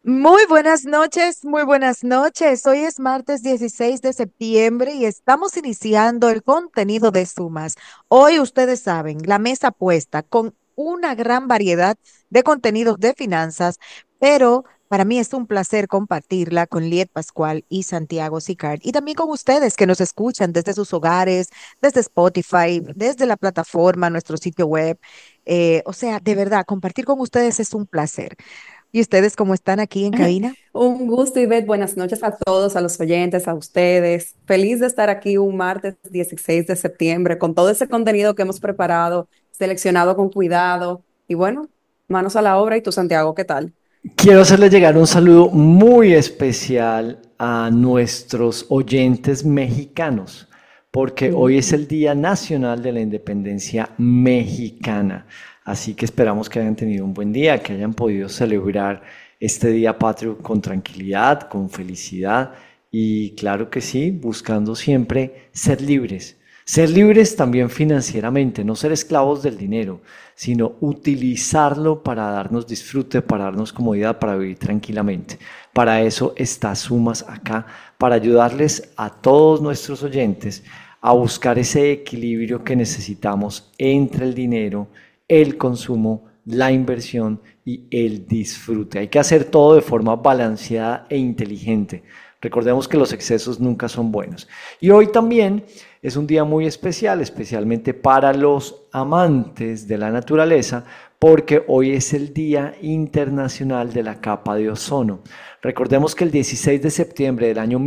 Muy buenas noches, muy buenas noches. Hoy es martes 16 de septiembre y estamos iniciando el contenido de Sumas. Hoy ustedes saben, la mesa puesta con una gran variedad de contenidos de finanzas, pero para mí es un placer compartirla con Liet Pascual y Santiago Sicard y también con ustedes que nos escuchan desde sus hogares, desde Spotify, desde la plataforma, nuestro sitio web. O sea, de verdad, compartir con ustedes es un placer. ¿Y ustedes cómo están aquí en cabina? Un gusto, Ivette. Buenas noches a todos, a los oyentes, a ustedes. Feliz de estar aquí un martes 16 de septiembre con todo ese contenido que hemos preparado, seleccionado con cuidado. Y bueno, manos a la obra. ¿Y tú, Santiago, qué tal? Quiero hacerle llegar un saludo muy especial a nuestros oyentes mexicanos, porque hoy es el Día Nacional de la Independencia Mexicana. Así que esperamos que hayan tenido un buen día, que hayan podido celebrar este día patrio con tranquilidad, con felicidad y claro que sí, buscando siempre ser libres. Ser libres también financieramente, no ser esclavos del dinero, sino utilizarlo para darnos disfrute, para darnos comodidad, para vivir tranquilamente. Para eso está Sumas acá, para ayudarles a todos nuestros oyentes a buscar ese equilibrio que necesitamos entre el dinero, el consumo, la inversión y el disfrute. Hay que hacer todo de forma balanceada e inteligente. Recordemos que los excesos nunca son buenos. Y hoy también es un día muy especial, especialmente para los amantes de la naturaleza, porque hoy es el Día Internacional de la Capa de Ozono. Recordemos que el 16 de septiembre del año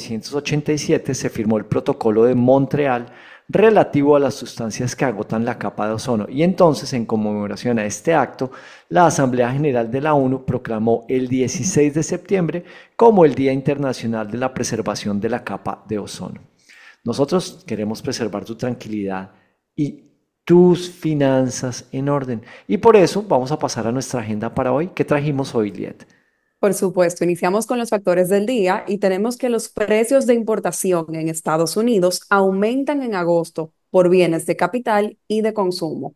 1987 se firmó el Protocolo de Montreal relativo a las sustancias que agotan la capa de ozono. Y entonces, en conmemoración a este acto, la Asamblea General de la ONU proclamó el 16 de septiembre como el Día Internacional de la Preservación de la Capa de Ozono. Nosotros queremos preservar tu tranquilidad y tus finanzas en orden. Y por eso vamos a pasar a nuestra agenda para hoy. ¿Qué trajimos hoy, Liet? Por supuesto, iniciamos con los factores del día y tenemos que los precios de importación en Estados Unidos aumentan en agosto por bienes de capital y de consumo.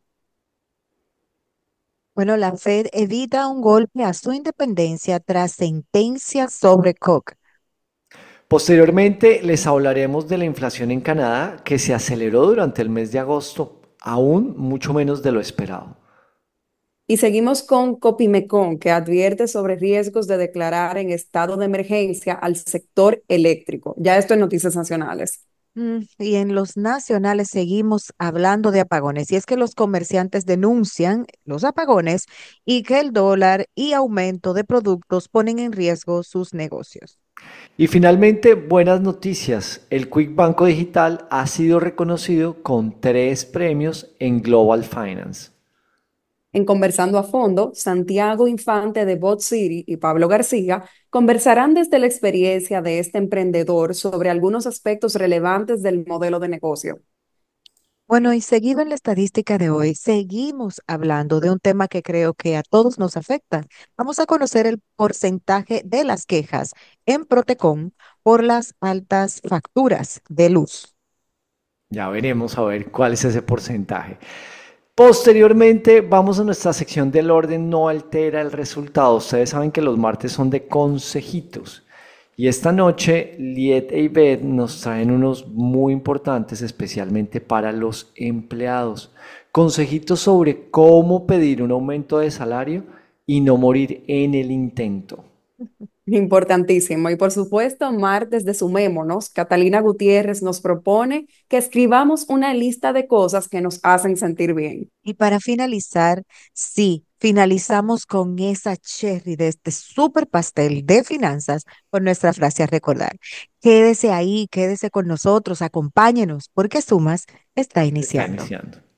Bueno, la Fed evita un golpe a su independencia tras sentencia sobre Cook. Posteriormente les hablaremos de la inflación en Canadá que se aceleró durante el mes de agosto, aún mucho menos de lo esperado. Y seguimos con Copimecon, que advierte sobre riesgos de declarar en estado de emergencia al sector eléctrico. Ya esto en noticias nacionales. Y en los nacionales seguimos hablando de apagones. Y es que los comerciantes denuncian los apagones y que el dólar y aumento de productos ponen en riesgo sus negocios. Y finalmente, buenas noticias. El Quick Banco Digital ha sido reconocido con 3 premios en Global Finance. En Conversando a Fondo, Santiago Infante de Bot City y Pablo García conversarán desde la experiencia de este emprendedor sobre algunos aspectos relevantes del modelo de negocio. Bueno, y seguido en la estadística de hoy, seguimos hablando de un tema que creo que a todos nos afecta. Vamos a conocer el porcentaje de las quejas en Protecom por las altas facturas de luz. Ya veremos a ver cuál es ese porcentaje. Posteriormente, vamos a nuestra sección del orden no altera el resultado. Ustedes saben que los martes son de consejitos. Y esta noche, Liet e Ivette nos traen unos muy importantes, especialmente para los empleados. Consejitos sobre cómo pedir un aumento de salario y no morir en el intento. Importantísimo. Y por supuesto, martes de Sumémonos, Catalina Gutiérrez nos propone que escribamos una lista de cosas que nos hacen sentir bien. Y para finalizar, sí, finalizamos con esa cherry de este super pastel de finanzas con nuestra frase a recordar. Quédese ahí, quédese con nosotros, acompáñenos, porque Sumas está Está iniciando. iniciando.